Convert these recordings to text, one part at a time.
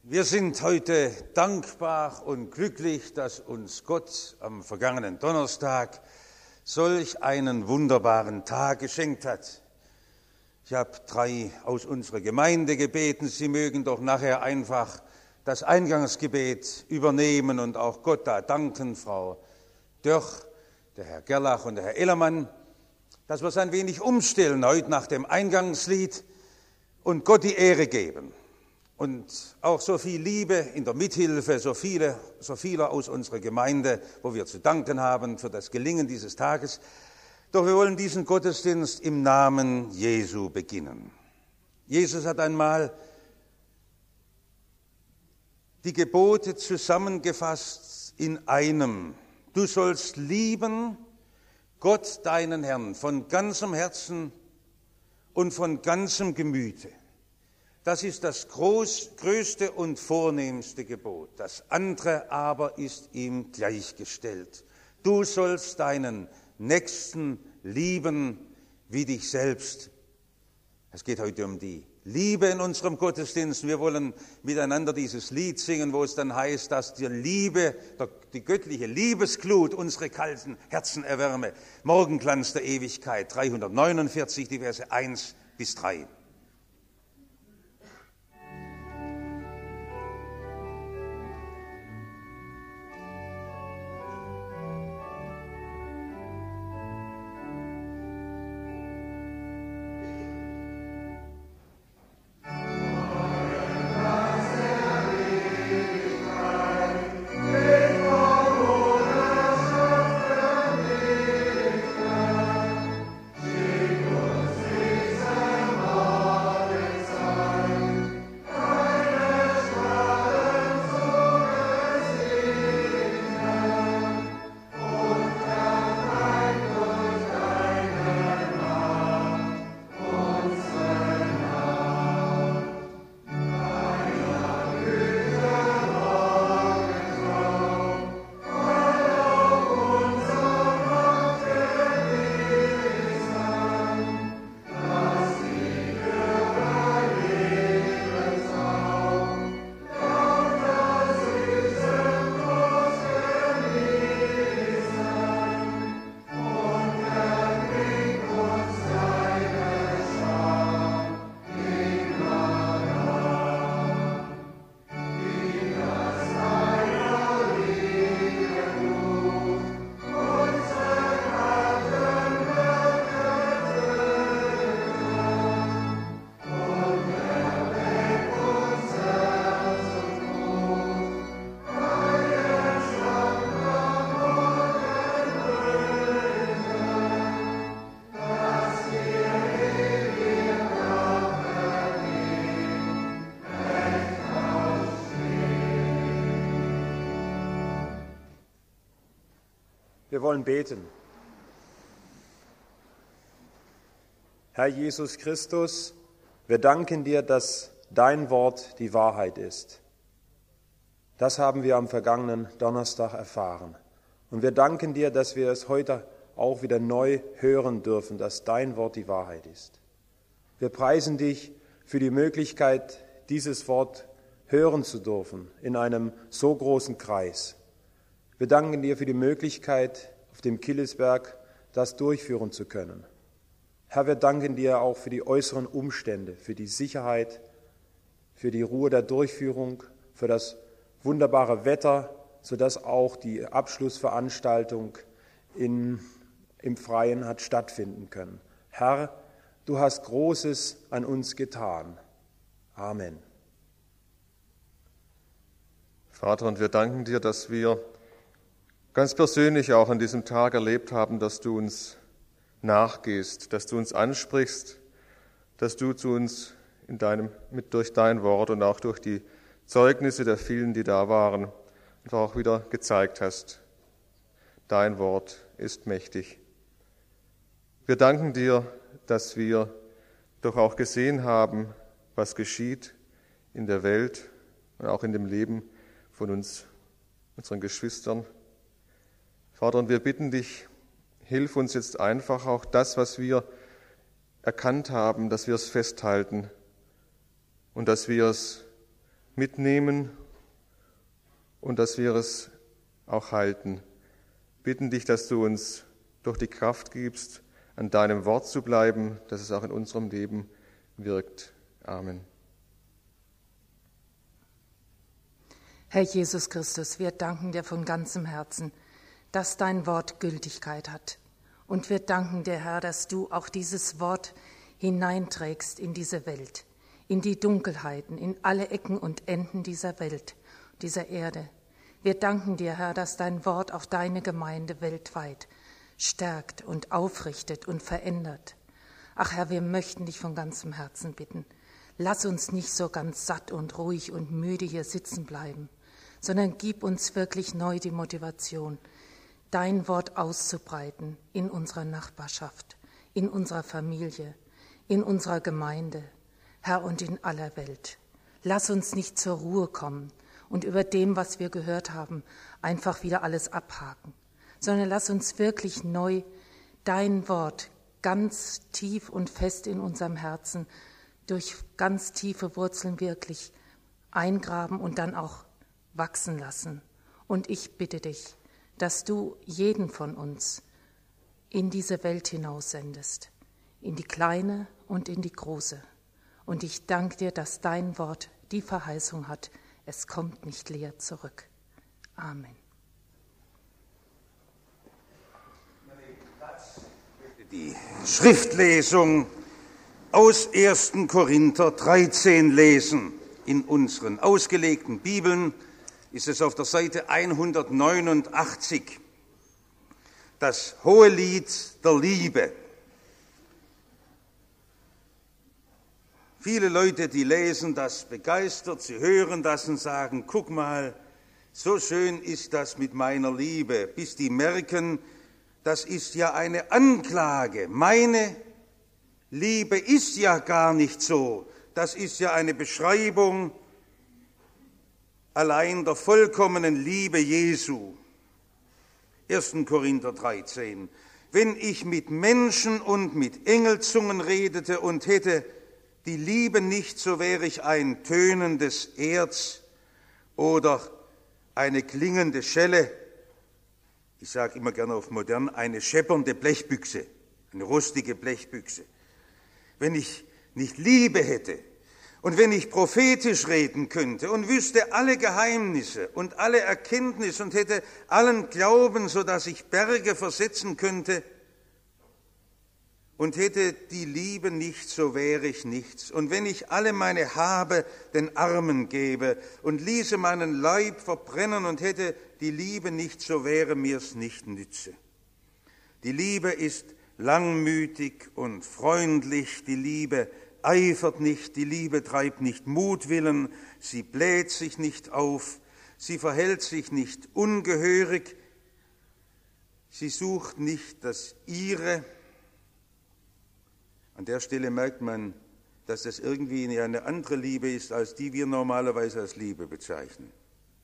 Wir sind heute dankbar und glücklich, dass uns Gott am vergangenen Donnerstag solch einen wunderbaren Tag geschenkt hat. Ich habe 3 aus unserer Gemeinde gebeten, sie mögen doch nachher einfach das Eingangsgebet übernehmen und auch Gott da danken, Frau Dörch, der Herr Gerlach und der Herr Ellermann, dass wir es ein wenig umstellen heute nach dem Eingangslied und Gott die Ehre geben. Und auch so viel Liebe in der Mithilfe, so viele aus unserer Gemeinde, wo wir zu danken haben für das Gelingen dieses Tages. Doch wir wollen diesen Gottesdienst im Namen Jesu beginnen. Jesus hat einmal die Gebote zusammengefasst in einem. Du sollst lieben Gott, deinen Herrn, von ganzem Herzen und von ganzem Gemüte. Das ist das größte und vornehmste Gebot. Das andere aber ist ihm gleichgestellt. Du sollst deinen Nächsten lieben wie dich selbst. Es geht heute um die Liebe in unserem Gottesdienst. Wir wollen miteinander dieses Lied singen, wo es dann heißt, dass die Liebe, die göttliche Liebesglut unsere kalten Herzen erwärme. Morgenglanz der Ewigkeit, 349, die Verse 1 bis 3. Wir wollen beten. Herr Jesus Christus, wir danken dir, dass dein Wort die Wahrheit ist. Das haben wir am vergangenen Donnerstag erfahren. Und wir danken dir, dass wir es heute auch wieder neu hören dürfen, dass dein Wort die Wahrheit ist. Wir preisen dich für die Möglichkeit, dieses Wort hören zu dürfen in einem so großen Kreis. Wir danken dir für die Möglichkeit, auf dem Killesberg das durchführen zu können. Herr, wir danken dir auch für die äußeren Umstände, für die Sicherheit, für die Ruhe der Durchführung, für das wunderbare Wetter, sodass auch die Abschlussveranstaltung im Freien hat stattfinden können. Herr, du hast Großes an uns getan. Amen. Vater, und wir danken dir, dass wir ganz persönlich auch an diesem Tag erlebt haben, dass du uns nachgehst, dass du uns ansprichst, dass du zu uns durch dein Wort und auch durch die Zeugnisse der vielen, die da waren, einfach auch wieder gezeigt hast. Dein Wort ist mächtig. Wir danken dir, dass wir doch auch gesehen haben, was geschieht in der Welt und auch in dem Leben von uns, unseren Geschwistern. Vater, und wir bitten dich, hilf uns jetzt einfach auch das, was wir erkannt haben, dass wir es festhalten und dass wir es mitnehmen und dass wir es auch halten. Bitten dich, dass du uns durch die Kraft gibst, an deinem Wort zu bleiben, dass es auch in unserem Leben wirkt. Amen. Herr Jesus Christus, wir danken dir von ganzem Herzen, dass dein Wort Gültigkeit hat. Und wir danken dir, Herr, dass du auch dieses Wort hineinträgst in diese Welt, in die Dunkelheiten, in alle Ecken und Enden dieser Welt, dieser Erde. Wir danken dir, Herr, dass dein Wort auch deine Gemeinde weltweit stärkt und aufrichtet und verändert. Ach Herr, wir möchten dich von ganzem Herzen bitten. Lass uns nicht so ganz satt und ruhig und müde hier sitzen bleiben, sondern gib uns wirklich neu die Motivation, dein Wort auszubreiten in unserer Nachbarschaft, in unserer Familie, in unserer Gemeinde, Herr, und in aller Welt. Lass uns nicht zur Ruhe kommen und über dem, was wir gehört haben, einfach wieder alles abhaken, sondern lass uns wirklich neu dein Wort ganz tief und fest in unserem Herzen durch ganz tiefe Wurzeln wirklich eingraben und dann auch wachsen lassen. Und ich bitte dich, dass du jeden von uns in diese Welt hinaussendest, in die kleine und in die große. Und ich danke dir, dass dein Wort die Verheißung hat, es kommt nicht leer zurück. Amen. Die Schriftlesung aus 1. Korinther 13 lesen. In unseren ausgelegten Bibeln ist es auf der Seite 189. Das Hohelied der Liebe. Viele Leute, die lesen das begeistert, sie hören das und sagen, guck mal, so schön ist das mit meiner Liebe, bis die merken, das ist ja eine Anklage. Meine Liebe ist ja gar nicht so. Das ist ja eine Beschreibung allein der vollkommenen Liebe Jesu. 1. Korinther 13. Wenn ich mit Menschen und mit Engelzungen redete und hätte die Liebe nicht, so wäre ich ein tönendes Erz oder eine klingende Schelle. Ich sage immer gerne auf modern, eine scheppernde Blechbüchse, eine rustige Blechbüchse. Wenn ich nicht Liebe hätte und wenn ich prophetisch reden könnte und wüsste alle Geheimnisse und alle Erkenntnis und hätte allen Glauben, sodass ich Berge versetzen könnte und hätte die Liebe nicht, so wäre ich nichts. Und wenn ich alle meine Habe den Armen gebe und ließe meinen Leib verbrennen und hätte die Liebe nicht, so wäre mir's nicht nütze. Die Liebe ist langmütig und freundlich, die Liebe eifert nicht, die Liebe treibt nicht Mutwillen, sie bläht sich nicht auf, sie verhält sich nicht ungehörig, sie sucht nicht das Ihre. An der Stelle merkt man, dass das irgendwie eine andere Liebe ist, als die wir normalerweise als Liebe bezeichnen.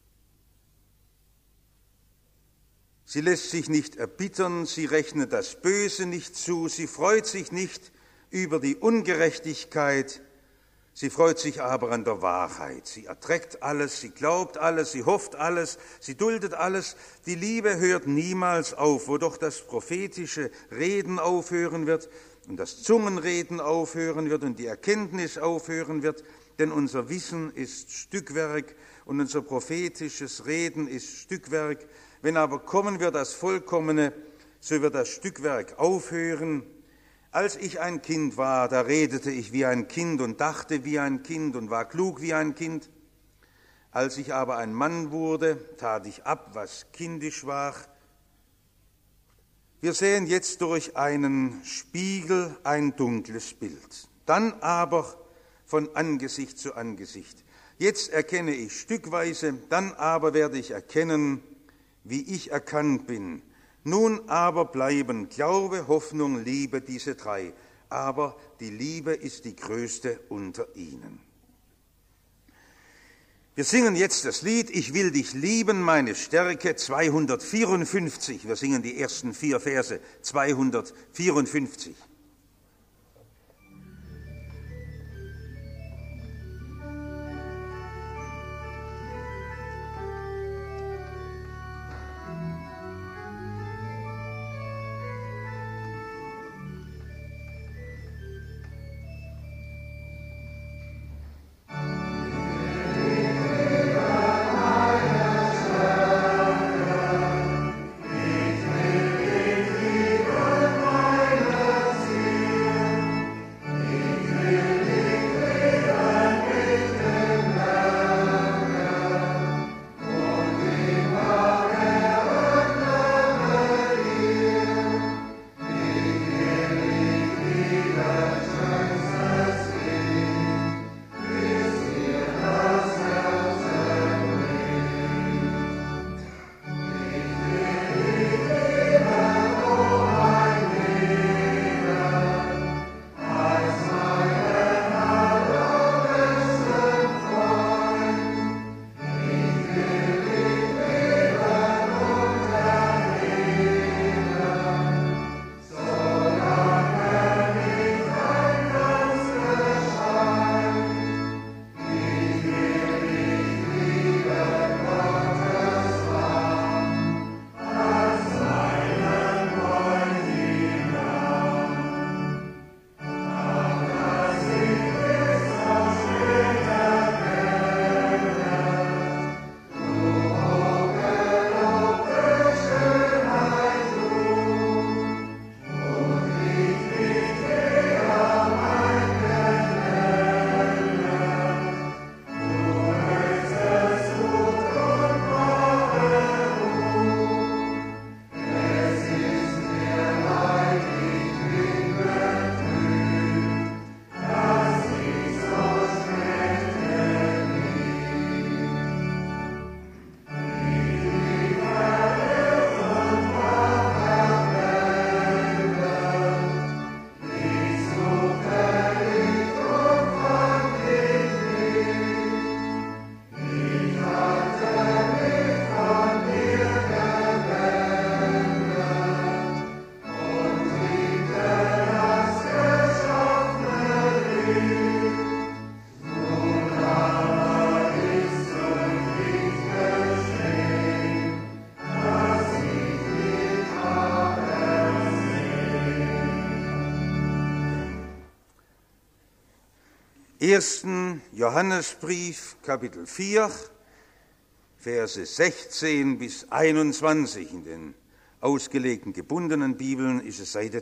Sie lässt sich nicht erbittern, sie rechnet das Böse nicht zu, sie freut sich nicht über die Ungerechtigkeit, sie freut sich aber an der Wahrheit. Sie erträgt alles, sie glaubt alles, sie hofft alles, sie duldet alles. Die Liebe hört niemals auf, wo doch das prophetische Reden aufhören wird und das Zungenreden aufhören wird und die Erkenntnis aufhören wird, denn unser Wissen ist Stückwerk und unser prophetisches Reden ist Stückwerk. Wenn aber kommen wird das Vollkommene, so wird das Stückwerk aufhören. Als ich ein Kind war, da redete ich wie ein Kind und dachte wie ein Kind und war klug wie ein Kind. Als ich aber ein Mann wurde, tat ich ab, was kindisch war. Wir sehen jetzt durch einen Spiegel ein dunkles Bild, dann aber von Angesicht zu Angesicht. Jetzt erkenne ich stückweise, dann aber werde ich erkennen, wie ich erkannt bin. Nun aber bleiben Glaube, Hoffnung, Liebe, diese drei. Aber die Liebe ist die größte unter ihnen. Wir singen jetzt das Lied Ich will dich lieben, meine Stärke, 254. Wir singen die ersten 4 Verse, 254. 1. Johannesbrief, Kapitel 4, Verse 16 bis 21. In den ausgelegten gebundenen Bibeln ist es Seite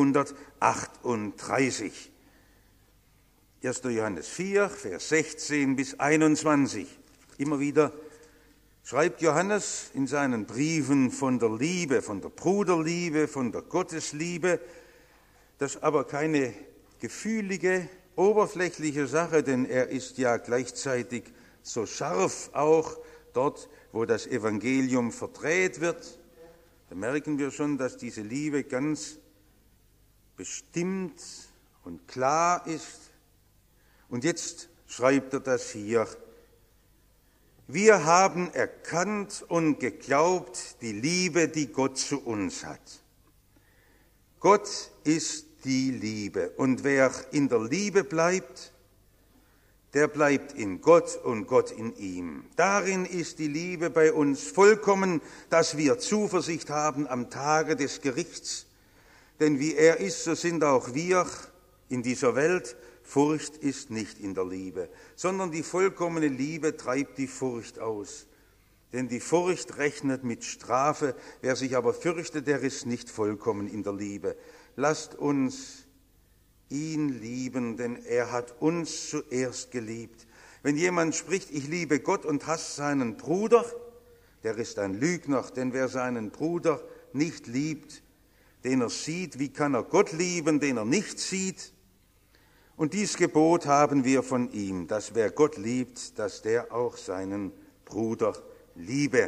238. 1. Johannes 4, Vers 16 bis 21. Immer wieder schreibt Johannes in seinen Briefen von der Liebe, von der Bruderliebe, von der Gottesliebe. Das ist aber keine gefühlige, oberflächliche Sache, denn er ist ja gleichzeitig so scharf auch dort, wo das Evangelium verdreht wird. Da merken wir schon, dass diese Liebe ganz bestimmt und klar ist. Und jetzt schreibt er das hier. Wir haben erkannt und geglaubt die Liebe, die Gott zu uns hat. Gott ist die Liebe. Und wer in der Liebe bleibt, der bleibt in Gott und Gott in ihm. Darin ist die Liebe bei uns vollkommen, dass wir Zuversicht haben am Tage des Gerichts. Denn wie er ist, so sind auch wir in dieser Welt. Furcht ist nicht in der Liebe, sondern die vollkommene Liebe treibt die Furcht aus. Denn die Furcht rechnet mit Strafe. Wer sich aber fürchtet, der ist nicht vollkommen in der Liebe. Lasst uns ihn lieben, denn er hat uns zuerst geliebt. Wenn jemand spricht, ich liebe Gott und hasst seinen Bruder, der ist ein Lügner, denn wer seinen Bruder nicht liebt, den er sieht, wie kann er Gott lieben, den er nicht sieht? Und dies Gebot haben wir von ihm, dass wer Gott liebt, dass der auch seinen Bruder liebe.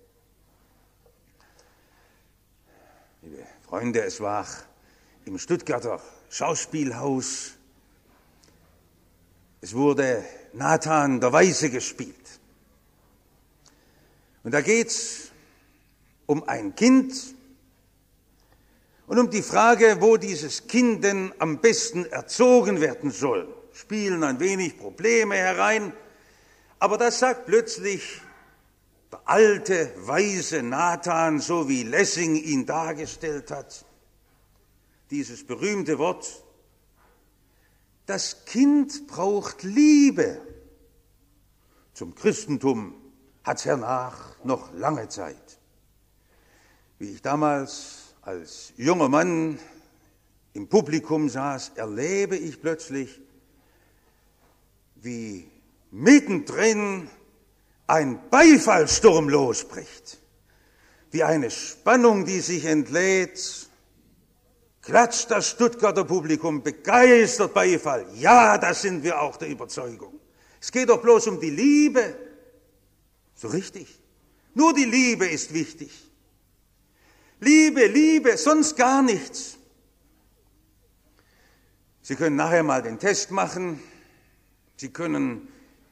Liebe Freunde, es war im Stuttgarter Schauspielhaus. Es wurde Nathan der Weise gespielt. Und da geht's um ein Kind und um die Frage, wo dieses Kind denn am besten erzogen werden soll. Spielen ein wenig Probleme herein, aber das sagt plötzlich der alte, weise Nathan, so wie Lessing ihn dargestellt hat. Dieses berühmte Wort, das Kind braucht Liebe. Zum Christentum hat es hernach noch lange Zeit. Wie ich damals als junger Mann im Publikum saß, erlebe ich plötzlich, wie mittendrin ein Beifallsturm losbricht, wie eine Spannung, die sich entlädt. Klatscht das Stuttgarter Publikum, begeistert Beifall. Ja, das sind wir auch der Überzeugung. Es geht doch bloß um die Liebe. So richtig. Nur die Liebe ist wichtig. Liebe, Liebe, sonst gar nichts. Sie können nachher mal den Test machen. Sie können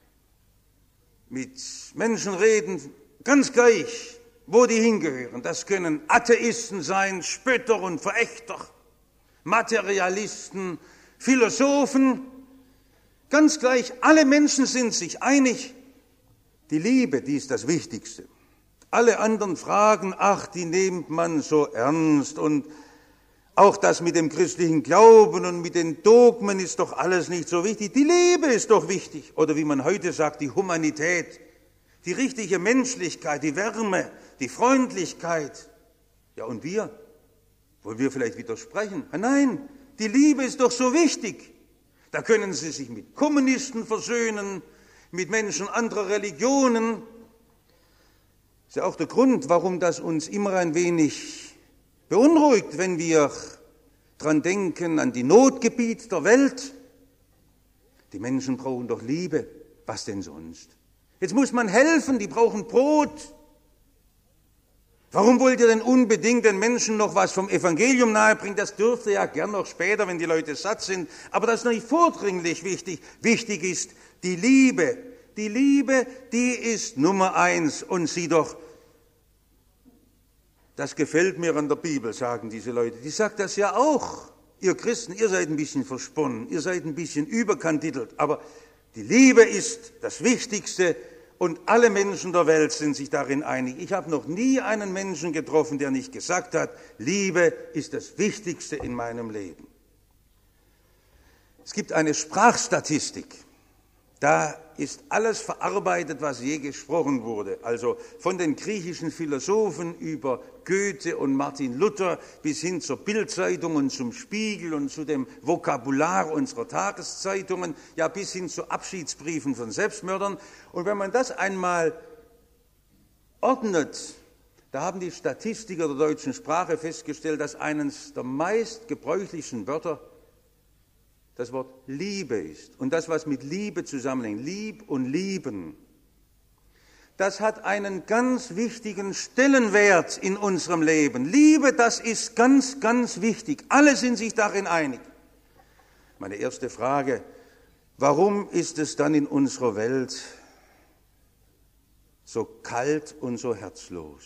mit Menschen reden, ganz gleich, wo die hingehören. Das können Atheisten sein, Spötter und Verächter, Materialisten, Philosophen. Ganz gleich, alle Menschen sind sich einig, die Liebe, die ist das Wichtigste. Alle anderen Fragen, ach, die nimmt man so ernst und auch das mit dem christlichen Glauben und mit den Dogmen ist doch alles nicht so wichtig. Die Liebe ist doch wichtig. Oder wie man heute sagt, die Humanität, die richtige Menschlichkeit, die Wärme, die Freundlichkeit. Ja, und wir? Wollen wir vielleicht widersprechen? Nein, die Liebe ist doch so wichtig. Da können Sie sich mit Kommunisten versöhnen, mit Menschen anderer Religionen. Das ist ja auch der Grund, warum das uns immer ein wenig beunruhigt, wenn wir dran denken an die Notgebiete der Welt. Die Menschen brauchen doch Liebe. Was denn sonst? Jetzt muss man helfen, die brauchen Brot. Warum wollt ihr denn unbedingt den Menschen noch was vom Evangelium nahebringen? Das dürft ihr ja gern noch später, wenn die Leute satt sind. Aber das ist nicht vordringlich wichtig. Wichtig ist die Liebe. Die Liebe, die ist Nummer 1. Und sieh doch, das gefällt mir an der Bibel, sagen diese Leute. Die sagt das ja auch. Ihr Christen, ihr seid ein bisschen versponnen, ihr seid ein bisschen überkandidelt. Aber die Liebe ist das Wichtigste und alle Menschen der Welt sind sich darin einig. Ich habe noch nie einen Menschen getroffen, der nicht gesagt hat, Liebe ist das Wichtigste in meinem Leben. Es gibt eine Sprachstatistik. Da ist alles verarbeitet, was je gesprochen wurde. Also von den griechischen Philosophen über Goethe und Martin Luther bis hin zur Bild-Zeitung und zum Spiegel und zu dem Vokabular unserer Tageszeitungen, ja bis hin zu Abschiedsbriefen von Selbstmördern. Und wenn man das einmal ordnet, da haben die Statistiker der deutschen Sprache festgestellt, dass eines der meistgebräuchlichsten Wörter das Wort Liebe ist. Und das, was mit Liebe zusammenhängt, lieb und lieben, das hat einen ganz wichtigen Stellenwert in unserem Leben. Liebe, das ist ganz, ganz wichtig. Alle sind sich darin einig. Meine erste Frage, warum ist es dann in unserer Welt so kalt und so herzlos?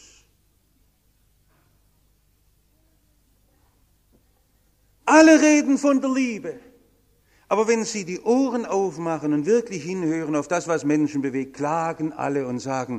Alle reden von der Liebe. Aber wenn Sie die Ohren aufmachen und wirklich hinhören auf das, was Menschen bewegt, klagen alle und sagen,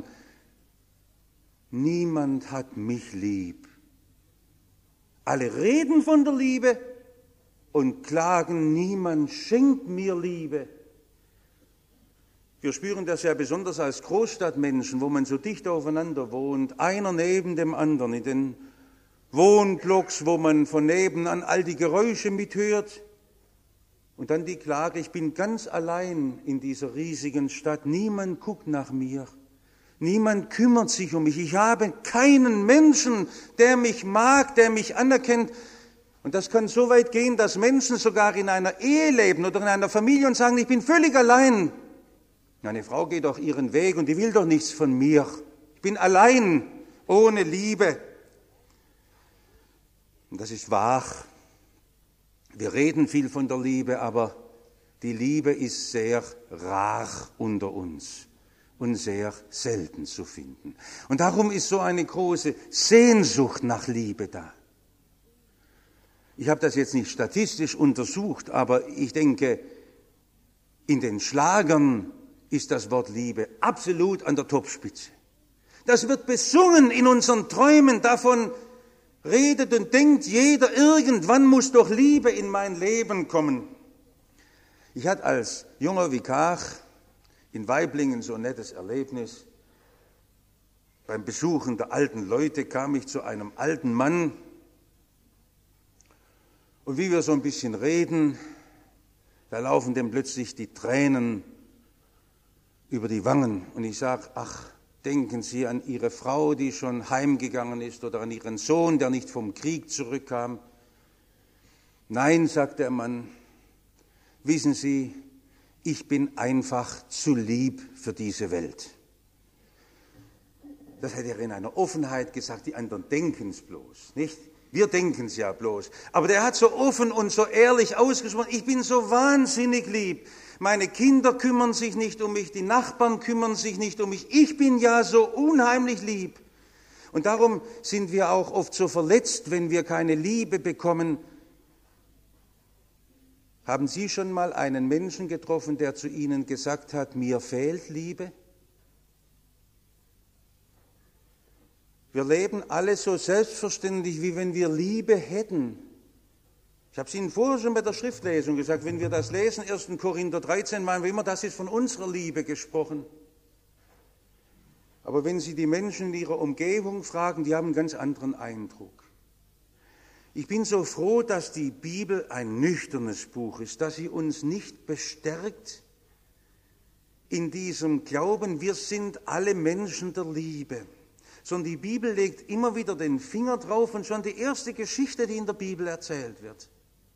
niemand hat mich lieb. Alle reden von der Liebe und klagen, niemand schenkt mir Liebe. Wir spüren das ja besonders als Großstadtmenschen, wo man so dicht aufeinander wohnt, einer neben dem anderen, in den Wohnblocks, wo man von nebenan all die Geräusche mithört. Und dann die Klage, ich bin ganz allein in dieser riesigen Stadt, niemand guckt nach mir, niemand kümmert sich um mich, ich habe keinen Menschen, der mich mag, der mich anerkennt. Und das kann so weit gehen, dass Menschen sogar in einer Ehe leben oder in einer Familie und sagen, ich bin völlig allein. Eine Frau geht doch ihren Weg und die will doch nichts von mir. Ich bin allein, ohne Liebe. Und das ist wahr. Wir reden viel von der Liebe, aber die Liebe ist sehr rar unter uns und sehr selten zu finden. Und darum ist so eine große Sehnsucht nach Liebe da. Ich habe das jetzt nicht statistisch untersucht, aber ich denke, in den Schlagern ist das Wort Liebe absolut an der Topspitze. Das wird besungen in unseren Träumen, davon redet und denkt jeder, irgendwann muss doch Liebe in mein Leben kommen. Ich hatte als junger Vikar in Waiblingen so ein nettes Erlebnis. Beim Besuchen der alten Leute kam ich zu einem alten Mann und wie wir so ein bisschen reden, da laufen dem plötzlich die Tränen über die Wangen und ich sage, ach, denken Sie an Ihre Frau, die schon heimgegangen ist, oder an Ihren Sohn, der nicht vom Krieg zurückkam. Nein, sagt der Mann, wissen Sie, ich bin einfach zu lieb für diese Welt. Das hätte er in einer Offenheit gesagt, die anderen denken es bloß, nicht? Wir denken es ja bloß. Aber der hat so offen und so ehrlich ausgesprochen, ich bin so wahnsinnig lieb. Meine Kinder kümmern sich nicht um mich, die Nachbarn kümmern sich nicht um mich. Ich bin ja so unheimlich lieb. Und darum sind wir auch oft so verletzt, wenn wir keine Liebe bekommen. Haben Sie schon mal einen Menschen getroffen, der zu Ihnen gesagt hat, mir fehlt Liebe? Wir leben alle so selbstverständlich, wie wenn wir Liebe hätten. Ich habe es Ihnen vorher schon bei der Schriftlesung gesagt, wenn wir das lesen, 1. Korinther 13, meinen wir immer, das ist von unserer Liebe gesprochen. Aber wenn Sie die Menschen in ihrer Umgebung fragen, die haben einen ganz anderen Eindruck. Ich bin so froh, dass die Bibel ein nüchternes Buch ist, dass sie uns nicht bestärkt in diesem Glauben, wir sind alle Menschen der Liebe. Sondern die Bibel legt immer wieder den Finger drauf und schon die erste Geschichte, die in der Bibel erzählt wird,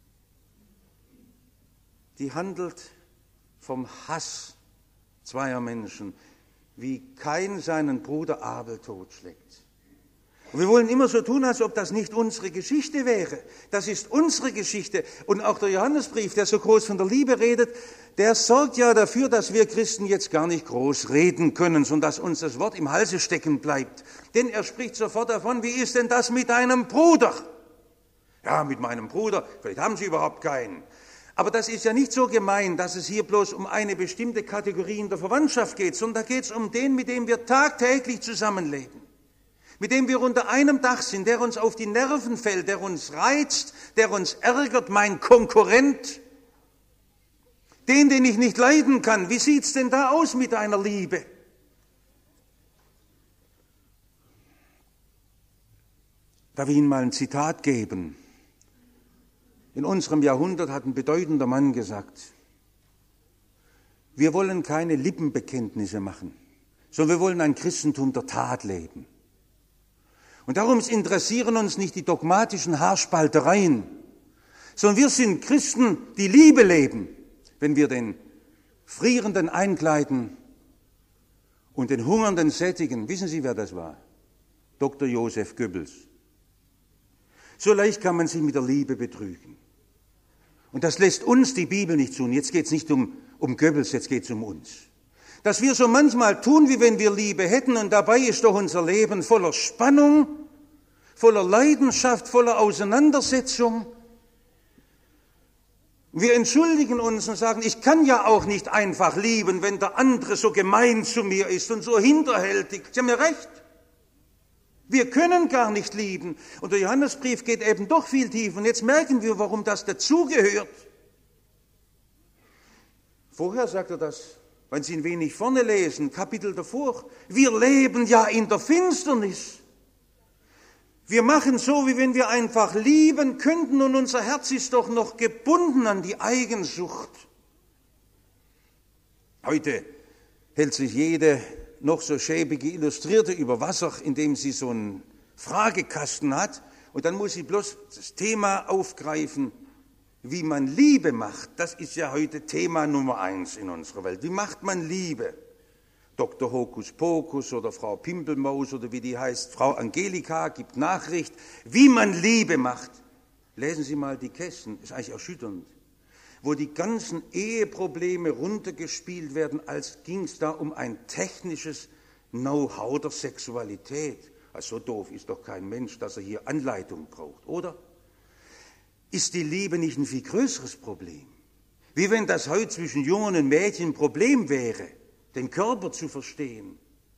die handelt vom Hass zweier Menschen, wie Kain seinen Bruder Abel totschlägt. Und wir wollen immer so tun, als ob das nicht unsere Geschichte wäre. Das ist unsere Geschichte. Und auch der Johannesbrief, der so groß von der Liebe redet, der sorgt ja dafür, dass wir Christen jetzt gar nicht groß reden können, sondern dass uns das Wort im Halse stecken bleibt. Denn er spricht sofort davon, wie ist denn das mit deinem Bruder? Ja, mit meinem Bruder, vielleicht haben Sie überhaupt keinen. Aber das ist ja nicht so gemeint, dass es hier bloß um eine bestimmte Kategorie in der Verwandtschaft geht, sondern da geht es um den, mit dem wir tagtäglich zusammenleben, mit dem wir unter einem Dach sind, der uns auf die Nerven fällt, der uns reizt, der uns ärgert, mein Konkurrent, Den ich nicht leiden kann, wie sieht's denn da aus mit deiner Liebe? Darf ich Ihnen mal ein Zitat geben? In unserem Jahrhundert hat ein bedeutender Mann gesagt, wir wollen keine Lippenbekenntnisse machen, sondern wir wollen ein Christentum der Tat leben. Und darum interessieren uns nicht die dogmatischen Haarspaltereien, sondern wir sind Christen, die Liebe leben, wenn wir den Frierenden einkleiden und den Hungernden sättigen. Wissen Sie, wer das war? Dr. Joseph Goebbels. So leicht kann man sich mit der Liebe betrügen. Und das lässt uns die Bibel nicht tun. Jetzt geht es nicht um Goebbels, jetzt geht es um uns. Dass wir so manchmal tun, wie wenn wir Liebe hätten, und dabei ist doch unser Leben voller Spannung, voller Leidenschaft, voller Auseinandersetzung. Wir entschuldigen uns und sagen, ich kann ja auch nicht einfach lieben, wenn der andere so gemein zu mir ist und so hinterhältig. Sie haben ja recht. Wir können gar nicht lieben. Und der Johannesbrief geht eben doch viel tiefer. Und jetzt merken wir, warum das dazugehört. Vorher sagt er das, wenn Sie ein wenig vorne lesen, Kapitel davor. Wir leben ja in der Finsternis. Wir machen so, wie wenn wir einfach lieben könnten, und unser Herz ist doch noch gebunden an die Eigensucht. Heute hält sich jede noch so schäbige Illustrierte über Wasser, indem sie so einen Fragekasten hat, und dann muss sie bloß das Thema aufgreifen, wie man Liebe macht. Das ist ja heute Thema Nummer 1 in unserer Welt. Wie macht man Liebe? Dr. Hokuspokus oder Frau Pimpelmaus oder wie die heißt, Frau Angelika gibt Nachricht, wie man Liebe macht. Lesen Sie mal die Kästen, ist eigentlich erschütternd, wo die ganzen Eheprobleme runtergespielt werden, als ging es da um ein technisches Know-how der Sexualität. Also so doof ist doch kein Mensch, dass er hier Anleitung braucht, oder? Ist die Liebe nicht ein viel größeres Problem? Wie wenn das heute zwischen Jungen und Mädchen ein Problem wäre, den Körper zu verstehen.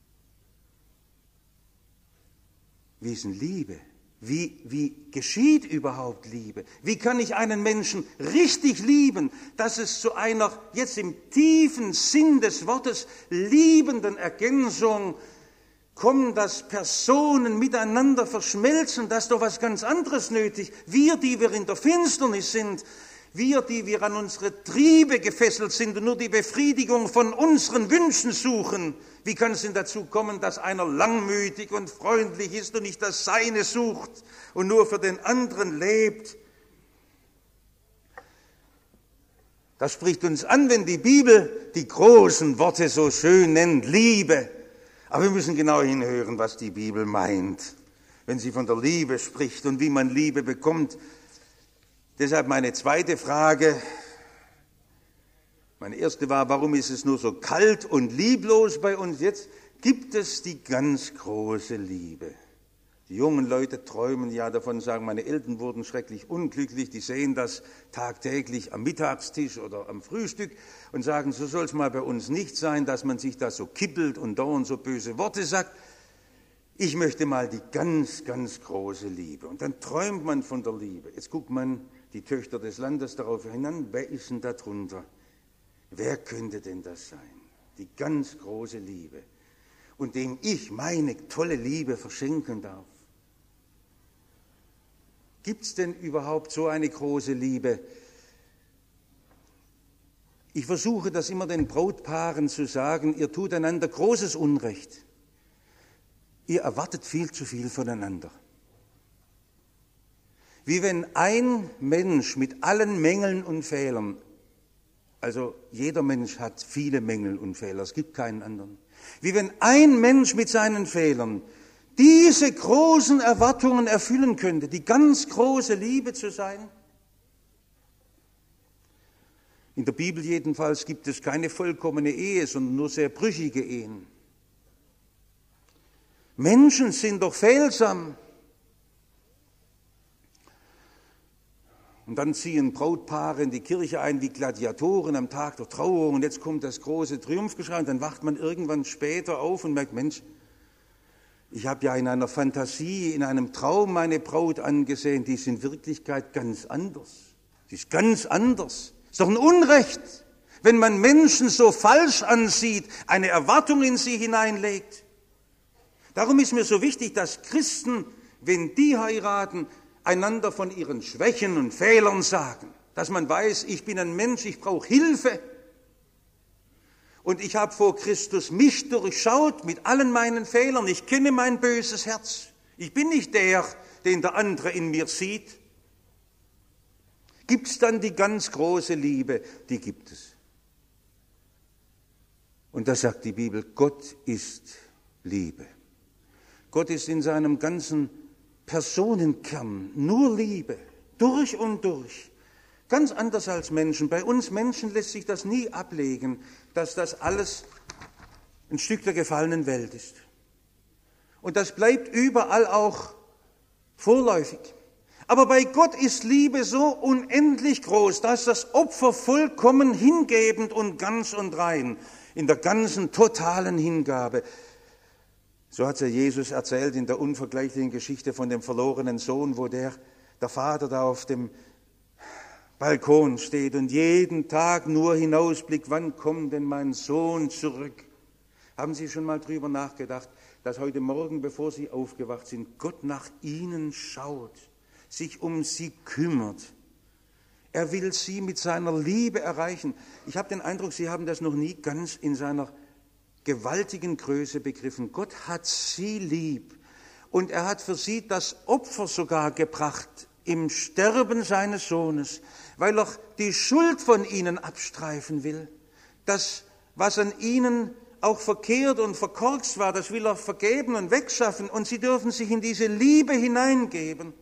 Wie ist denn Liebe? Wie geschieht überhaupt Liebe? Wie kann ich einen Menschen richtig lieben, dass es zu einer, jetzt im tiefen Sinn des Wortes, liebenden Ergänzung kommt, dass Personen miteinander verschmelzen? Das ist doch was ganz anderes nötig. Wir, die wir in der Finsternis sind, wir, die wir an unsere Triebe gefesselt sind und nur die Befriedigung von unseren Wünschen suchen, wie kann es denn dazu kommen, dass einer langmütig und freundlich ist und nicht das Seine sucht und nur für den anderen lebt? Das spricht uns an, wenn die Bibel die großen Worte so schön nennt, Liebe. Aber wir müssen genau hinhören, was die Bibel meint, wenn sie von der Liebe spricht und wie man Liebe bekommt. Deshalb meine zweite Frage. Meine erste war, warum ist es nur so kalt und lieblos bei uns? Jetzt gibt es die ganz große Liebe. Die jungen Leute träumen ja davon, sagen, meine Eltern wurden schrecklich unglücklich, die sehen das tagtäglich am Mittagstisch oder am Frühstück und sagen, so soll es mal bei uns nicht sein, dass man sich da so kippelt und dauernd so böse Worte sagt. Ich möchte mal die ganz, ganz große Liebe. Und dann träumt man von der Liebe. Jetzt guckt man die Töchter des Landes darauf hinan, wer ist denn da drunter? Wer könnte denn das sein? Die ganz große Liebe. Und dem ich meine tolle Liebe verschenken darf. Gibt es denn überhaupt so eine große Liebe? Ich versuche das immer den Brautpaaren zu sagen, ihr tut einander großes Unrecht. Ihr erwartet viel zu viel voneinander. Wie wenn ein Mensch mit allen Mängeln und Fehlern, also jeder Mensch hat viele Mängel und Fehler, es gibt keinen anderen. Wie wenn ein Mensch mit seinen Fehlern diese großen Erwartungen erfüllen könnte, die ganz große Liebe zu sein. In der Bibel jedenfalls gibt es keine vollkommene Ehe, sondern nur sehr brüchige Ehen. Menschen sind doch fehlsam. Und dann ziehen Brautpaare in die Kirche ein wie Gladiatoren am Tag der Trauung und jetzt kommt das große Triumphgeschrei und dann wacht man irgendwann später auf und merkt, Mensch, ich habe ja in einer Fantasie, in einem Traum meine Braut angesehen, die ist in Wirklichkeit ganz anders. Die ist ganz anders. Ist doch ein Unrecht. wenn man Menschen so falsch ansieht, eine Erwartung in sie hineinlegt. Darum ist mir so wichtig, dass Christen, wenn die heiraten, einander von ihren Schwächen und Fehlern sagen. Dass man weiß, ich bin ein Mensch, ich brauche Hilfe. Und ich habe vor Christus mich durchschaut mit allen meinen Fehlern. Ich kenne mein böses Herz. Ich bin nicht der, den der andere in mir sieht. Gibt es dann die ganz große Liebe? Die gibt es. Und da sagt die Bibel, Gott ist Liebe. Gott ist in seinem ganzen Personenkern nur Liebe, durch und durch. Ganz anders als Menschen. Bei uns Menschen lässt sich das nie ablegen, dass das alles ein Stück der gefallenen Welt ist. Und das bleibt überall auch vorläufig. Aber bei Gott ist Liebe so unendlich groß, dass das Opfer vollkommen hingebend und ganz und rein, in der ganzen totalen Hingabe. So hat es ja Jesus erzählt in der unvergleichlichen Geschichte von dem verlorenen Sohn, wo der Vater da auf dem Balkon steht und jeden Tag nur hinausblickt, wann kommt denn mein Sohn zurück? Haben Sie schon mal drüber nachgedacht, dass heute Morgen, bevor Sie aufgewacht sind, Gott nach Ihnen schaut, sich um Sie kümmert? Er will Sie mit seiner Liebe erreichen. Ich habe den Eindruck, Sie haben das noch nie ganz in seiner gewaltigen Größe begriffen. Gott hat Sie lieb und er hat für Sie das Opfer sogar gebracht im Sterben seines Sohnes, weil er die Schuld von ihnen abstreifen will. Das, was an ihnen auch verkehrt und verkorkst war, das will er vergeben und wegschaffen und sie dürfen sich in diese Liebe hineingeben.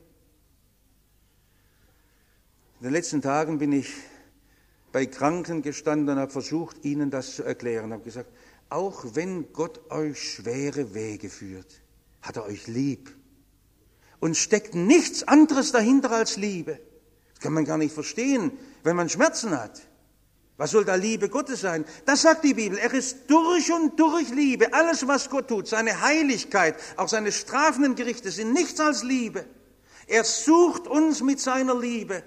In den letzten Tagen bin ich bei Kranken gestanden und habe versucht, ihnen das zu erklären. Ich habe gesagt, auch wenn Gott euch schwere Wege führt, hat er euch lieb. Und steckt nichts anderes dahinter als Liebe. Das kann man gar nicht verstehen, wenn man Schmerzen hat. Was soll da Liebe Gottes sein? Das sagt die Bibel. Er ist durch und durch Liebe. Alles, was Gott tut, seine Heiligkeit, auch seine strafenden Gerichte sind nichts als Liebe. Er sucht uns mit seiner Liebe.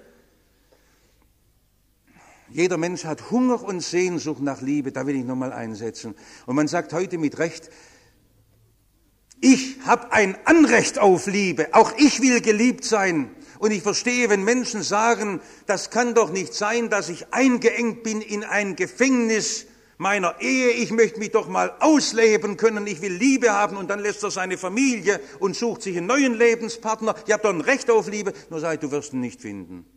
Jeder Mensch hat Hunger und Sehnsucht nach Liebe. Da will ich nochmal einsetzen. Und man sagt heute mit Recht, ich habe ein Anrecht auf Liebe, auch ich will geliebt sein. Und ich verstehe, wenn Menschen sagen, das kann doch nicht sein, dass ich eingeengt bin in ein Gefängnis meiner Ehe, ich möchte mich doch mal ausleben können, ich will Liebe haben und dann lässt er seine Familie und sucht sich einen neuen Lebenspartner. Ich habe doch ein Recht auf Liebe. Nur sage ich, du wirst ihn nicht finden,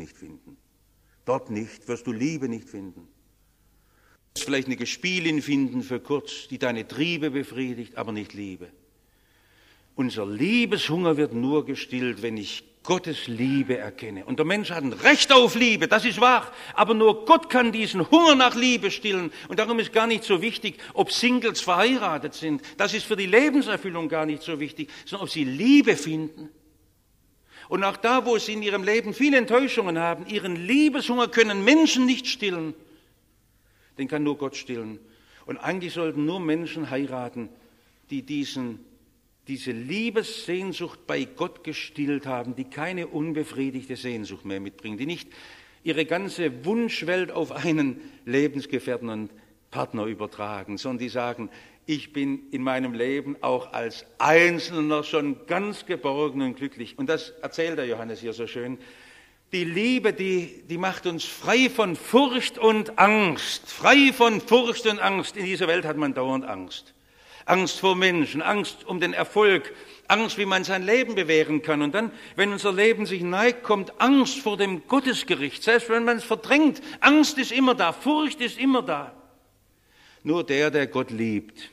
Dort nicht, wirst du Liebe nicht finden. Du wirst vielleicht eine Gespielin finden für kurz, die deine Triebe befriedigt, aber nicht Liebe. Unser Liebeshunger wird nur gestillt, wenn ich Gottes Liebe erkenne. Und der Mensch hat ein Recht auf Liebe, das ist wahr. Aber nur Gott kann diesen Hunger nach Liebe stillen. Und darum ist gar nicht so wichtig, ob Singles verheiratet sind. Das ist für die Lebenserfüllung gar nicht so wichtig, sondern ob sie Liebe finden. Und auch da, wo sie in ihrem Leben viele Enttäuschungen haben, ihren Liebeshunger können Menschen nicht stillen. Den kann nur Gott stillen. Und eigentlich sollten nur Menschen heiraten, die diese Liebessehnsucht bei Gott gestillt haben, die keine unbefriedigte Sehnsucht mehr mitbringen, die nicht ihre ganze Wunschwelt auf einen Lebensgefährten und Partner übertragen, sondern die sagen, ich bin in meinem Leben auch als Einzelner schon ganz geborgen und glücklich. Und das erzählt der Johannes hier so schön. Die Liebe, die macht uns frei von Furcht und Angst. Frei von Furcht und Angst. In dieser Welt hat man dauernd Angst. Angst vor Menschen, Angst um den Erfolg, Angst, wie man sein Leben bewähren kann. Und dann, wenn unser Leben sich neigt, kommt Angst vor dem Gottesgericht. Selbst wenn man es verdrängt, Angst ist immer da, Furcht ist immer da. Nur der Gott liebt,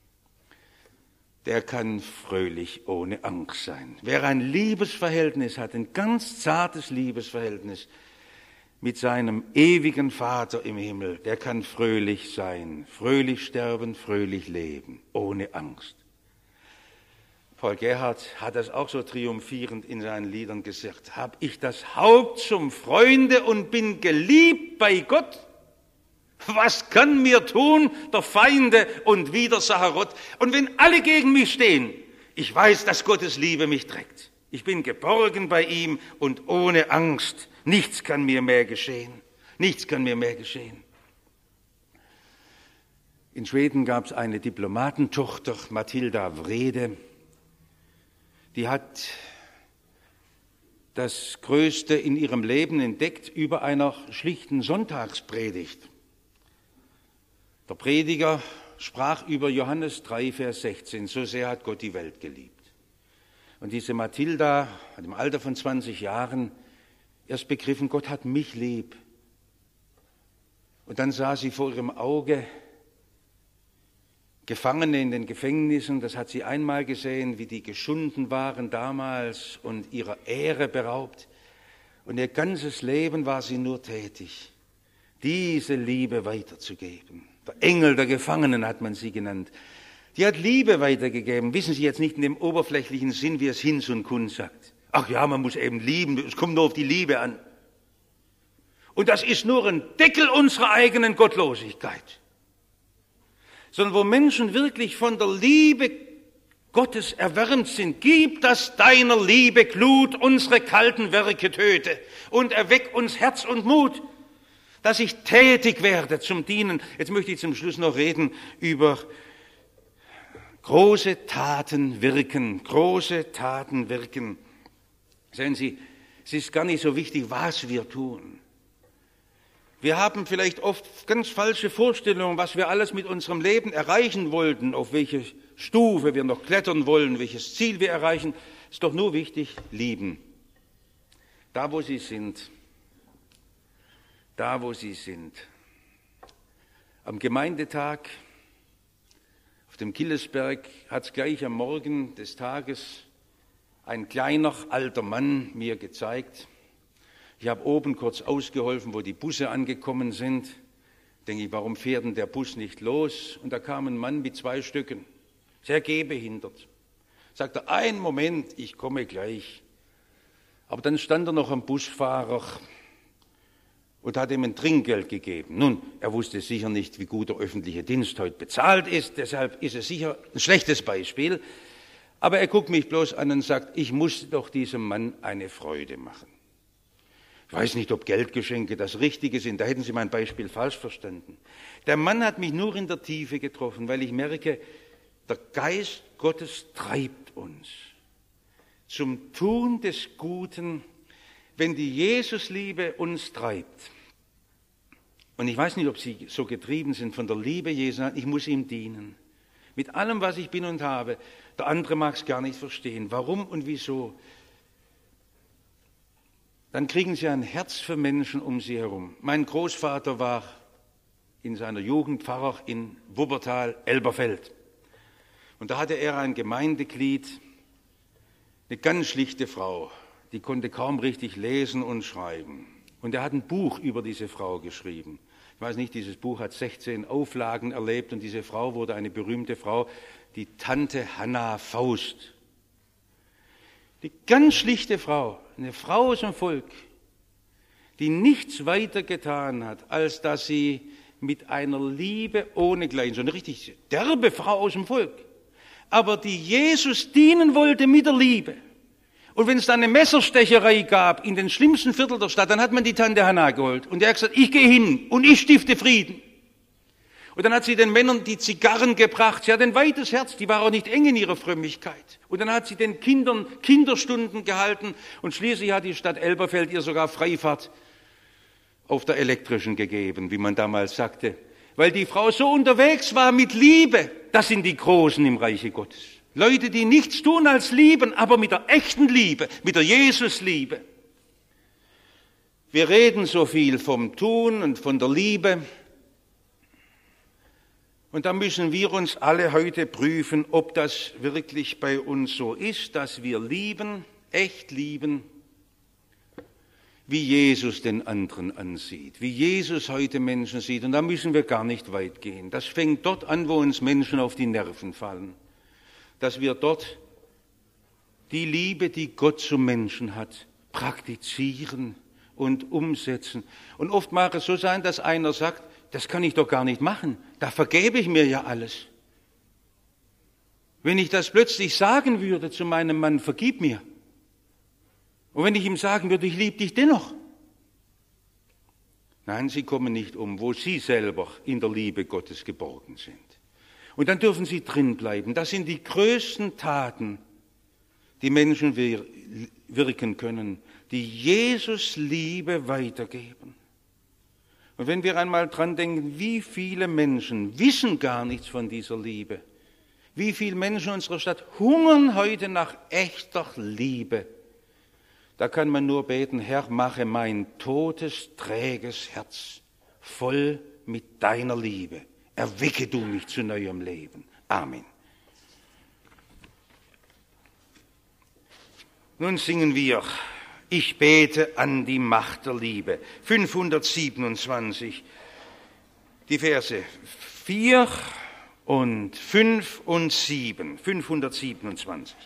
der kann fröhlich ohne Angst sein. Wer ein Liebesverhältnis hat, ein ganz zartes Liebesverhältnis mit seinem ewigen Vater im Himmel, der kann fröhlich sein, fröhlich sterben, fröhlich leben, ohne Angst. Paul Gerhardt hat das auch so triumphierend in seinen Liedern gesagt. Hab ich das Haupt zum Freunde und bin geliebt bei Gott? Was kann mir tun, der Feinde und Widersacher Gott? Und wenn alle gegen mich stehen, ich weiß, dass Gottes Liebe mich trägt. Ich bin geborgen bei ihm und ohne Angst. Nichts kann mir mehr geschehen. Nichts kann mir mehr geschehen. In Schweden gab es eine Diplomatentochter, Matilda Wrede, die hat das Größte in ihrem Leben entdeckt über einer schlichten Sonntagspredigt. Der Prediger sprach über Johannes 3, Vers 16, so sehr hat Gott die Welt geliebt. Und diese Mathilda hat im Alter von 20 Jahren erst begriffen, Gott hat mich lieb. Und dann sah sie vor ihrem Auge Gefangene in den Gefängnissen, das hat sie einmal gesehen, wie die geschunden waren damals und ihrer Ehre beraubt. Und ihr ganzes Leben war sie nur tätig, diese Liebe weiterzugeben. Der Engel der Gefangenen hat man sie genannt. Die hat Liebe weitergegeben. Wissen Sie jetzt nicht in dem oberflächlichen Sinn, wie es Hinz und Kunz sagt. Ach ja, man muss eben lieben, es kommt nur auf die Liebe an. Und das ist nur ein Deckel unserer eigenen Gottlosigkeit. Sondern wo Menschen wirklich von der Liebe Gottes erwärmt sind, gib, dass deiner Liebe Glut unsere kalten Werke töte und erweck uns Herz und Mut, dass ich tätig werde zum Dienen. Jetzt möchte ich zum Schluss noch reden über große Taten wirken, große Taten wirken. Sehen Sie, es ist gar nicht so wichtig, was wir tun. Wir haben vielleicht oft ganz falsche Vorstellungen, was wir alles mit unserem Leben erreichen wollten, auf welche Stufe wir noch klettern wollen, welches Ziel wir erreichen. Ist doch nur wichtig, lieben. Da, wo Sie sind. Da, wo Sie sind. Am Gemeindetag auf dem Killesberg hat es gleich am Morgen des Tages ein kleiner, alter Mann mir gezeigt. Ich habe oben kurz ausgeholfen, wo die Busse angekommen sind. Denke ich, warum fährt denn der Bus nicht los? Und da kam ein Mann mit 2 Stöcken, sehr gehbehindert. Sagt er, einen Moment, ich komme gleich. Aber dann stand er noch am Busfahrer und hat ihm ein Trinkgeld gegeben. Nun, er wusste sicher nicht, wie gut der öffentliche Dienst heute bezahlt ist, deshalb ist es sicher ein schlechtes Beispiel. Aber er guckt mich bloß an und sagt, ich muss doch diesem Mann eine Freude machen. Ich weiß nicht, ob Geldgeschenke das Richtige sind, da hätten Sie mein Beispiel falsch verstanden. Der Mann hat mich nur in der Tiefe getroffen, weil ich merke, der Geist Gottes treibt uns zum Tun des Guten, wenn die Jesusliebe uns treibt. Und ich weiß nicht, ob Sie so getrieben sind von der Liebe Jesu, ich muss ihm dienen. Mit allem, was ich bin und habe. Der andere mag es gar nicht verstehen, warum und wieso. Dann kriegen Sie ein Herz für Menschen um Sie herum. Mein Großvater war in seiner Jugend Pfarrer in Wuppertal, Elberfeld. Und da hatte er ein Gemeindeglied, eine ganz schlichte Frau, die konnte kaum richtig lesen und schreiben. Und er hat ein Buch über diese Frau geschrieben. Ich weiß nicht, dieses Buch hat 16 Auflagen erlebt und diese Frau wurde eine berühmte Frau, die Tante Hanna Faust. Die ganz schlichte Frau, eine Frau aus dem Volk, die nichts weiter getan hat, als dass sie mit einer Liebe ohnegleichen, so eine richtig derbe Frau aus dem Volk, aber die Jesus dienen wollte mit der Liebe. Und wenn es dann eine Messerstecherei gab in den schlimmsten Viertel der Stadt, dann hat man die Tante Hanna geholt und die hat gesagt, ich gehe hin und ich stifte Frieden. Und dann hat sie den Männern die Zigarren gebracht. Sie hat ein weites Herz, die war auch nicht eng in ihrer Frömmigkeit. Und dann hat sie den Kindern Kinderstunden gehalten und schließlich hat die Stadt Elberfeld ihr sogar Freifahrt auf der elektrischen gegeben, wie man damals sagte. Weil die Frau so unterwegs war mit Liebe. Das sind die Großen im Reiche Gottes. Leute, die nichts tun als lieben, aber mit der echten Liebe, mit der Jesusliebe. Wir reden so viel vom Tun und von der Liebe. Und da müssen wir uns alle heute prüfen, ob das wirklich bei uns so ist, dass wir lieben, echt lieben, wie Jesus den anderen ansieht, wie Jesus heute Menschen sieht. Und da müssen wir gar nicht weit gehen. Das fängt dort an, wo uns Menschen auf die Nerven fallen. Dass wir dort die Liebe, die Gott zum Menschen hat, praktizieren und umsetzen. Und oft mag es so sein, dass einer sagt, das kann ich doch gar nicht machen, da vergebe ich mir ja alles. Wenn ich das plötzlich sagen würde zu meinem Mann, vergib mir. Und wenn ich ihm sagen würde, ich liebe dich dennoch. Nein, sie kommen nicht um, wo sie selber in der Liebe Gottes geborgen sind. Und dann dürfen sie drin bleiben. Das sind die größten Taten, die Menschen wirken können, die Jesus Liebe weitergeben. Und wenn wir einmal dran denken, wie viele Menschen wissen gar nichts von dieser Liebe, wie viele Menschen in unserer Stadt hungern heute nach echter Liebe, da kann man nur beten, Herr, mache mein totes, träges Herz voll mit deiner Liebe. Erwecke du mich zu neuem Leben. Amen. Nun singen wir, ich bete an die Macht der Liebe. 527, die Verse 4 und 5 und 7. 527.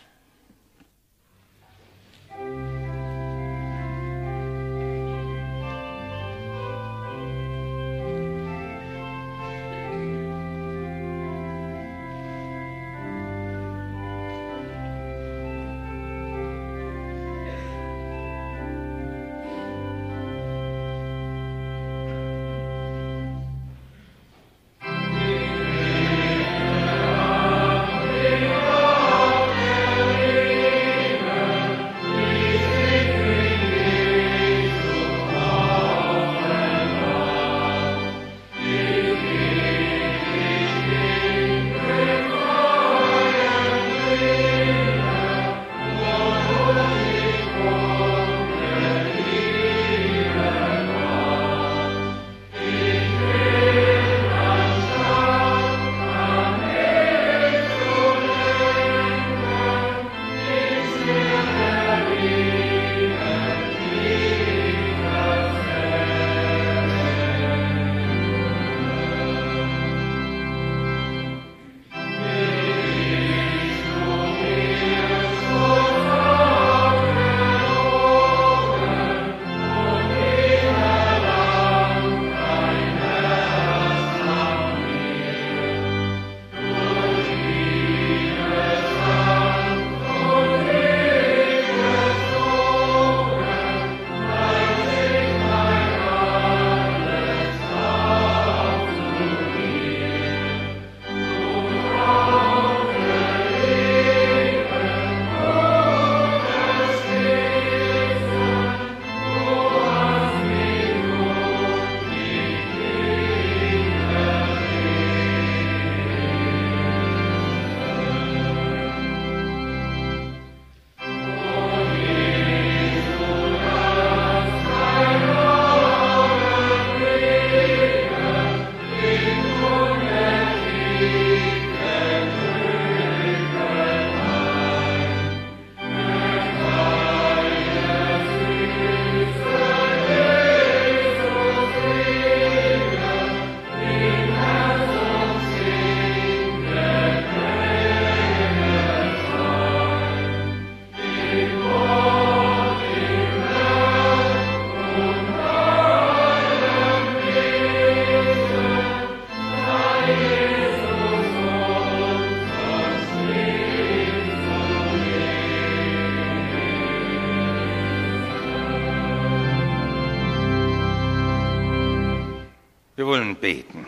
Wir wollen beten.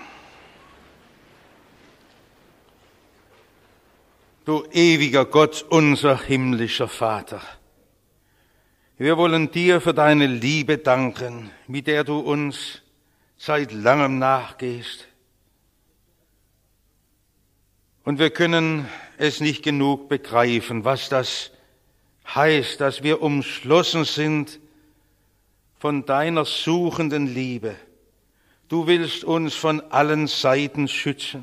Du ewiger Gott, unser himmlischer Vater, wir wollen dir für deine Liebe danken, mit der du uns seit langem nachgehst. Und wir können es nicht genug begreifen, was das heißt, dass wir umschlossen sind von deiner suchenden Liebe. Du willst uns von allen Seiten schützen.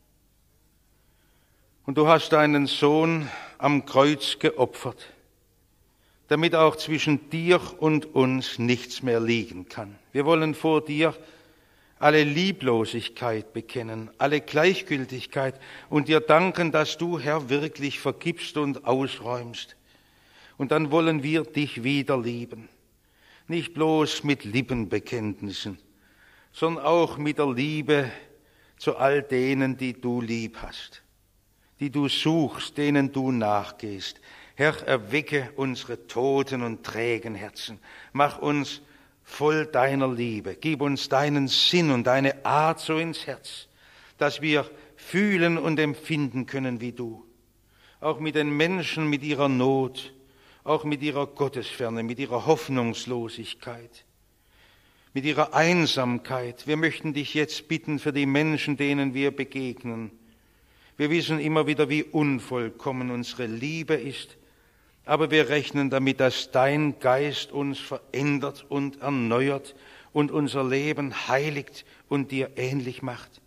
Und du hast deinen Sohn am Kreuz geopfert, damit auch zwischen dir und uns nichts mehr liegen kann. Wir wollen vor dir alle Lieblosigkeit bekennen, alle Gleichgültigkeit und dir danken, dass du, Herr, wirklich vergibst und ausräumst. Und dann wollen wir dich wieder lieben, nicht bloß mit Lippenbekenntnissen, sondern auch mit der Liebe zu all denen, die du lieb hast, die du suchst, denen du nachgehst. Herr, erwecke unsere toten und trägen Herzen, mach uns voll deiner Liebe. Gib uns deinen Sinn und deine Art so ins Herz, dass wir fühlen und empfinden können wie du. Auch mit den Menschen, mit ihrer Not, auch mit ihrer Gottesferne, mit ihrer Hoffnungslosigkeit, mit ihrer Einsamkeit. Wir möchten dich jetzt bitten für die Menschen, denen wir begegnen. Wir wissen immer wieder, wie unvollkommen unsere Liebe ist, aber wir rechnen damit, dass dein Geist uns verändert und erneuert und unser Leben heiligt und dir ähnlich macht.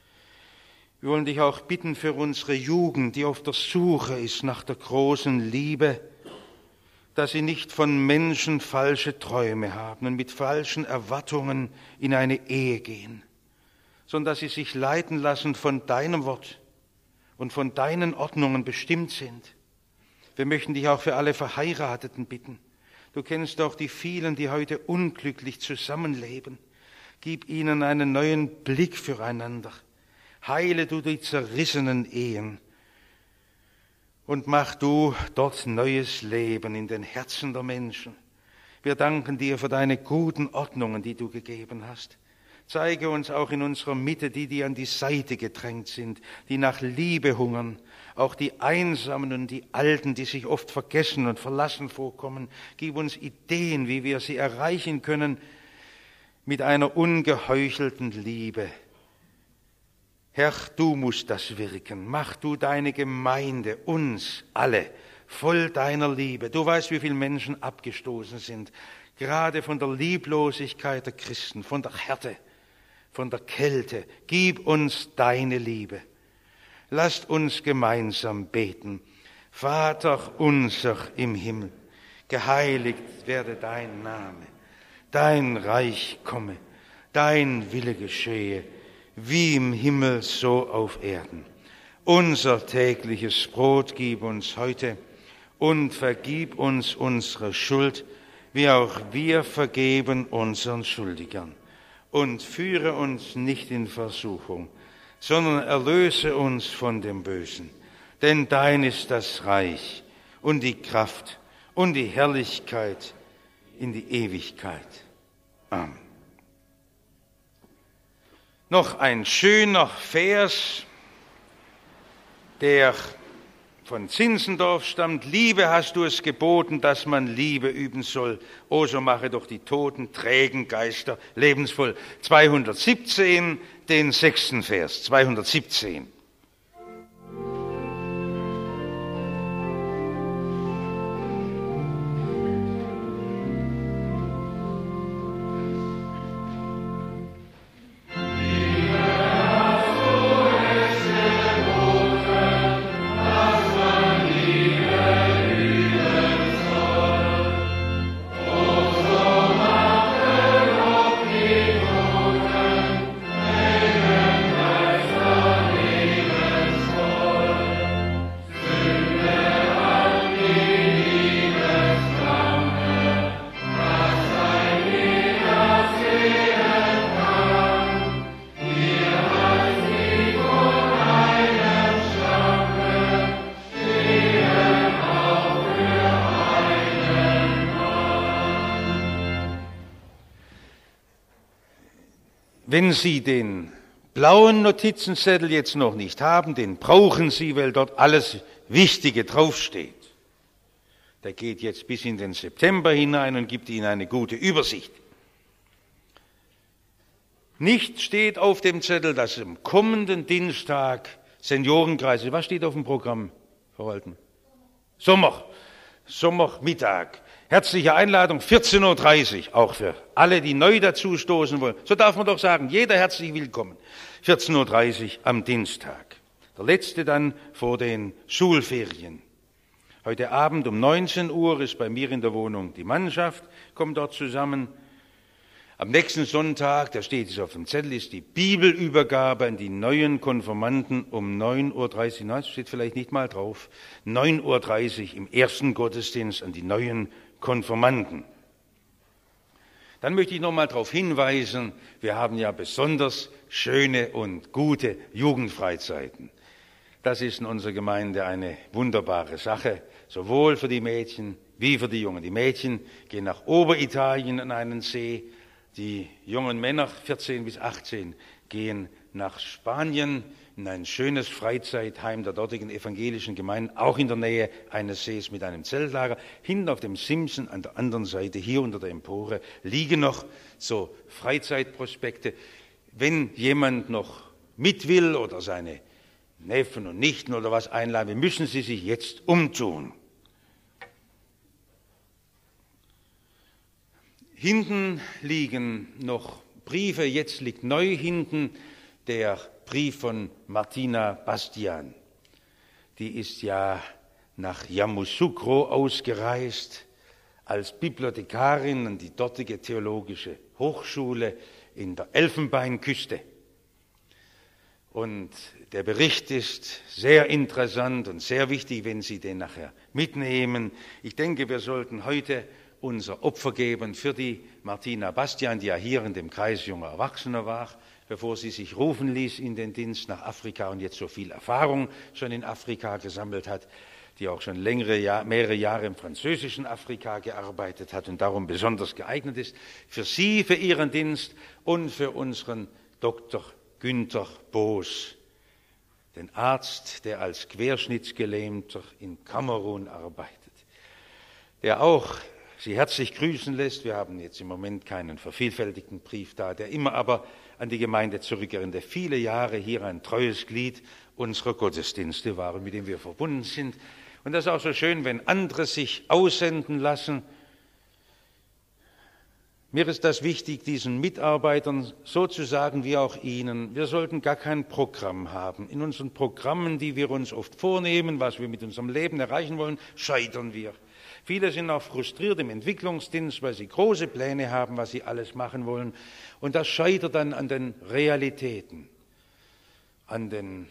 Wir wollen dich auch bitten für unsere Jugend, die auf der Suche ist nach der großen Liebe, dass sie nicht von Menschen falsche Träume haben und mit falschen Erwartungen in eine Ehe gehen, sondern dass sie sich leiten lassen von deinem Wort und von deinen Ordnungen bestimmt sind. Wir möchten dich auch für alle Verheirateten bitten. Du kennst doch die vielen, die heute unglücklich zusammenleben. Gib ihnen einen neuen Blick füreinander. Heile du die zerrissenen Ehen und mach du dort neues Leben in den Herzen der Menschen. Wir danken dir für deine guten Ordnungen, die du gegeben hast. Zeige uns auch in unserer Mitte die an die Seite gedrängt sind, die nach Liebe hungern, auch die Einsamen und die Alten, die sich oft vergessen und verlassen vorkommen. Gib uns Ideen, wie wir sie erreichen können mit einer ungeheuchelten Liebe. Herr, du musst das wirken. Mach du deine Gemeinde, uns alle, voll deiner Liebe. Du weißt, wie viele Menschen abgestoßen sind, gerade von der Lieblosigkeit der Christen, von der Härte, von der Kälte. Gib uns deine Liebe. Lasst uns gemeinsam beten. Vater unser im Himmel, geheiligt werde dein Name. Dein Reich komme, dein Wille geschehe, wie im Himmel, so auf Erden. Unser tägliches Brot gib uns heute und vergib uns unsere Schuld, wie auch wir vergeben unseren Schuldigern. Und führe uns nicht in Versuchung, sondern erlöse uns von dem Bösen. Denn dein ist das Reich und die Kraft und die Herrlichkeit in die Ewigkeit. Amen. Noch ein schöner Vers, der von Zinzendorf stammt. Liebe hast du es geboten, dass man Liebe üben soll. O, so mache doch die toten, trägen Geister lebensvoll. 217, den 6. Vers, 217. Wenn Sie den blauen Notizenzettel jetzt noch nicht haben, den brauchen Sie, weil dort alles Wichtige draufsteht. Der geht jetzt bis in den September hinein und gibt Ihnen eine gute Übersicht. Nicht steht auf dem Zettel, dass am kommenden Dienstag Seniorenkreise, was steht auf dem Programm, Frau Walten? Sommermittag. Herzliche Einladung, 14.30 Uhr, auch für alle, die neu dazustoßen wollen. So darf man doch sagen, jeder herzlich willkommen. 14.30 Uhr am Dienstag. Der letzte dann vor den Schulferien. Heute Abend um 19 Uhr ist bei mir in der Wohnung die Mannschaft, kommt dort zusammen. Am nächsten Sonntag, da steht es auf dem Zettel, ist die Bibelübergabe an die neuen Konfirmanden um 9.30 Uhr. Nein, das steht vielleicht nicht mal drauf. 9.30 Uhr im ersten Gottesdienst an die neuen Konfirmanden. Dann möchte ich noch mal darauf hinweisen, wir haben ja besonders schöne und gute Jugendfreizeiten. Das ist in unserer Gemeinde eine wunderbare Sache, sowohl für die Mädchen wie für die Jungen. Die Mädchen gehen nach Oberitalien an einen See, die jungen Männer, 14 bis 18, gehen nach Spanien in ein schönes Freizeitheim der dortigen evangelischen Gemeinden, auch in der Nähe eines Sees mit einem Zeltlager. Hinten auf dem Simsen an der anderen Seite, hier unter der Empore, liegen noch so Freizeitprospekte. Wenn jemand noch mit will oder seine Neffen und Nichten oder was einladen, müssen sie sich jetzt umtun. Hinten liegen noch Briefe, jetzt liegt neu hinten der Brief von Martina Bastian. Die ist ja nach Yamoussoukro ausgereist als Bibliothekarin an die dortige theologische Hochschule in der Elfenbeinküste. Und der Bericht ist sehr interessant und sehr wichtig, wenn Sie den nachher mitnehmen. Ich denke, wir sollten heute unser Opfer geben für die Martina Bastian, die ja hier in dem Kreis junger Erwachsener war, bevor sie sich rufen ließ in den Dienst nach Afrika und jetzt so viel Erfahrung schon in Afrika gesammelt hat, die auch schon mehrere Jahre im französischen Afrika gearbeitet hat und darum besonders geeignet ist, für sie, für ihren Dienst und für unseren Dr. Günther Boos, den Arzt, der als Querschnittsgelähmter in Kamerun arbeitet, der auch Sie herzlich grüßen lässt. Wir haben jetzt im Moment keinen vervielfältigten Brief da, der immer aber an die Gemeinde zurückerinnert, der viele Jahre hier ein treues Glied unserer Gottesdienste war und mit dem wir verbunden sind. Und das ist auch so schön, wenn andere sich aussenden lassen. Mir ist das wichtig, diesen Mitarbeitern sozusagen wie auch Ihnen. Wir sollten gar kein Programm haben. In unseren Programmen, die wir uns oft vornehmen, was wir mit unserem Leben erreichen wollen, scheitern wir. Viele sind auch frustriert im Entwicklungsdienst, weil sie große Pläne haben, was sie alles machen wollen. Und das scheitert dann an den Realitäten, an den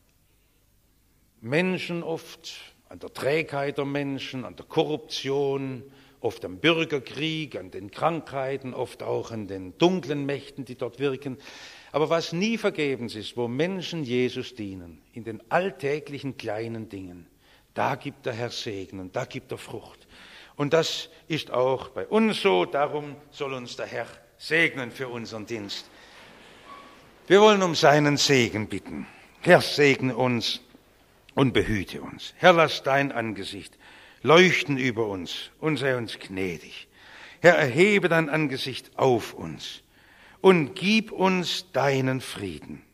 Menschen oft, an der Trägheit der Menschen, an der Korruption, oft am Bürgerkrieg, an den Krankheiten, oft auch an den dunklen Mächten, die dort wirken. Aber was nie vergebens ist, wo Menschen Jesus dienen, in den alltäglichen kleinen Dingen, da gibt der Herr Segen und da gibt er Frucht. Und das ist auch bei uns so, darum soll uns der Herr segnen für unseren Dienst. Wir wollen um seinen Segen bitten. Herr, segne uns und behüte uns. Herr, lass dein Angesicht leuchten über uns und sei uns gnädig. Herr, erhebe dein Angesicht auf uns und gib uns deinen Frieden.